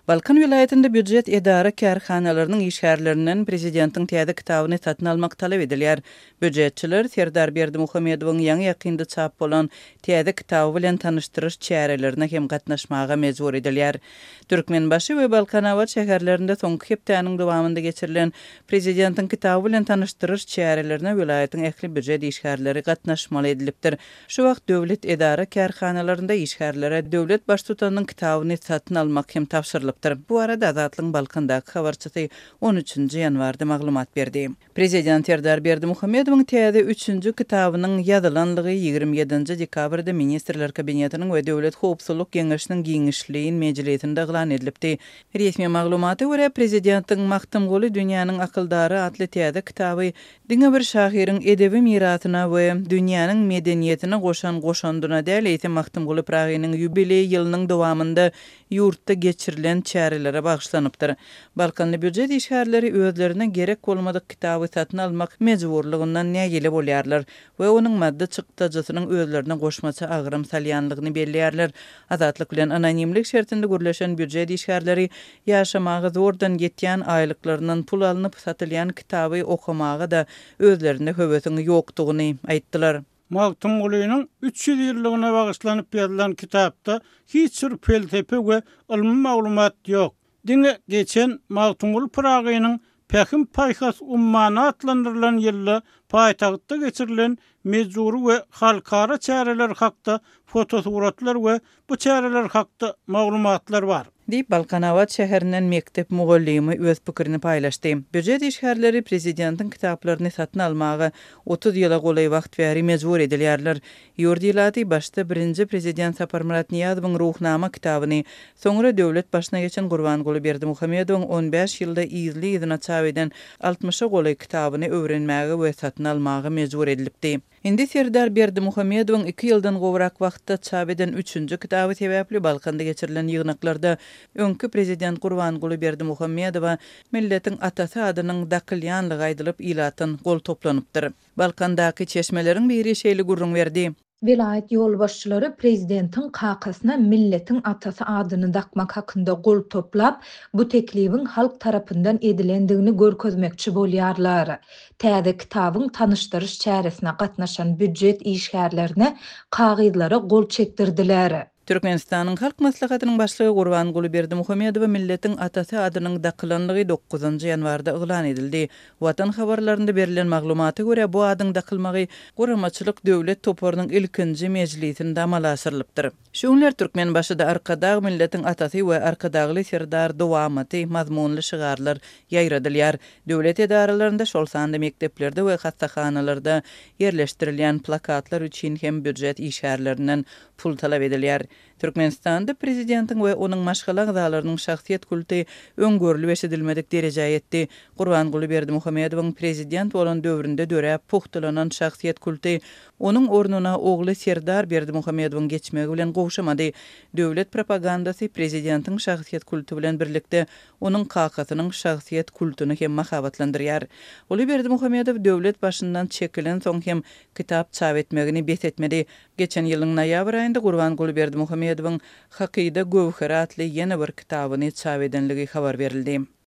Balkan vilayetinde büdjet edara kärhanalarının işgärlerinden prezidentin täze kitabyny satyn almak talap edilýär. Büdjetçiler Serdar Berdimuhammedowyň ýaňy ýakynda çap bolan täze kitaby bilen tanıştyryş çärelerine hem gatnaşmaga mejbur edilýär. Türkmenbaşy we Balkanawat şäherlerinde soňky hepdäniň dowamında geçirilen prezidentin kitaby bilen tanıştyryş çärelerine vilayetiň ähli büdjet işgärleri gatnaşmaly edilipdir. Şu wagt döwlet edara kärhanalarynda işgärlere döwlet baştutanyň kitabyny satyn almak hem tapşyrylyp. Bu arada Azatlyň Balkandaky habarçysy 13 ýanwarda maglumat berdi. Prezident Serdar Berdimuhammedowyň täze 3-nji kitabynyň ýazylanlygy 27 dekabrda Ministrler Kabinetiniň we Döwlet Howpsuzlyk Geňeşiniň giňişliğin mejlisinde glan edilipdi. Resmi maglumaty görä prezidentiň Maktum goly dünýäniň akyldary atly täze kitaby diňe bir şahyryň edebi mirasyna we dünýäniň medeniýetine goşandyna däl ýa-da Maktum goly Pragynyň ýubiley ýylynyň dowamında ýurtda geçirilen çärelere bagşlanypdyr. Balkanly büdjet işgärleri özlerine gerek bolmadyk kitaby satyn almak mejburlygyndan nägili bolýarlar we onuň madda çykdyjysynyň özlerine goşmaça agyram salýanlygyny belliýärler. Azatlyk bilen anonimlik şertinde gürleşen büdjet işgärleri ýaşamagy zordan ýetýän aýlyklarynyň pul alynıp satylýan kitaby okumaga da özlerine höwesini ýokdugyny aýtdylar. Maktum golynyň 300 ýyllygyna bagyşlanyp ýazylan kitapda hiç bir felsefe we ilmi maglumat ýok. Diňe geçen Maktum goly Pragynyň Pekim paýhas ummana atlandyrylan ýylda paýtagtda geçirilen mejburi we halkara çäreler hakda fotosuratlar we bu çäreler hakda maglumatlar bar. Diýip Balkanawat şäherinden mektep mugallimi öz pikirini paýlaşdy. Büdjet işgärleri prezidentiň kitaplaryny satyn almagy 30 ýyla golay wagt bäri mejbur edilýärler. Ýurdiýlaty başda 1-nji prezident Sapar Murat Niýazowyň ruhnama kitabyny, soňra döwlet başyna geçen Gurbanguly Berdimuhammedowyň 15 ýylda ýyzyna çap eden 60 golay kitabyny öwrenmäge we satyn almagy mejbur edilipdi. Indi Serdar Berdimuhammedowyň 2 ýyldan gowrak wagtda çap eden 3-nji kitaby sebäpli Balkanda geçirilen ýygnaklarda öňkü prezident Gurbanguly Berdimuhammedowa milletiň atasy adynyň dakylýanlygy aýdylyp ilatyn gol toplanıpdyr. Balkandaky çeşmeleriň biri şeýle gurrun berdi. Vilayet ýolbaşçylary prezidentiň kakasyna milletiň atasy adyny dakmak hakynda gol toplap, bu teklibiň halk tarapyndan edilendigini görkezmekçi bolýarlar. Täze kitabyň tanıştyryş çäresine gatnaşan büdjet işgärlerine kagydlara gol çekdirdiler. Türkmenistanyň halk maslahatynyň başlygy Gurbanguly Berdimuhammedow milletiň atasy adynyň dakylanygy 9-njy ýanwarda eglan edildi. Watan habarlarynda berilen maglumaty görä bu adyň dakylmagy Guramaçylyk döwlet toparynyň ilkinji mejlisinde amala asyrylypdyr. Şuňlar Türkmenbaşyda arkadagy milletiň atasy we arkadagy Serdar dowamaty mazmunly şygarlar ýaýradylýar. Döwlet edaralarynda şol sanda mekdeplerde we hastahanalarda ýerleşdirilýän plakatlar üçin hem büdjet işgärlerinden pul talap edilýär. Türkmenistanda prezidentiň we onuň maşgala agzalarynyň şahsiýet kulty öňgörülip eşidilmedik derejäge ýetdi. Gurbanguly Berdimuhammedowyň prezident bolan döwründe dörä puhtalanan şahsiýet kulty onuň ornuna ogly Serdar Berdimuhammedowyň geçmegi bilen gowşamady. Döwlet propagandasy prezidentiň şahsiýet kulty bilen birlikde onuň kakasynyň şahsiýet kultuny hem mahabatlandyrýar. Oly Berdimuhammedow döwlet başyndan çekilen soň hem kitap çap etmegini betetmedi. Geçen ýylyň noýabr aýynda Gurbanguly Berdimuhammedowyň Hakyda Gowhar atly ýene bir kitabyny çap edenligi habar berildi.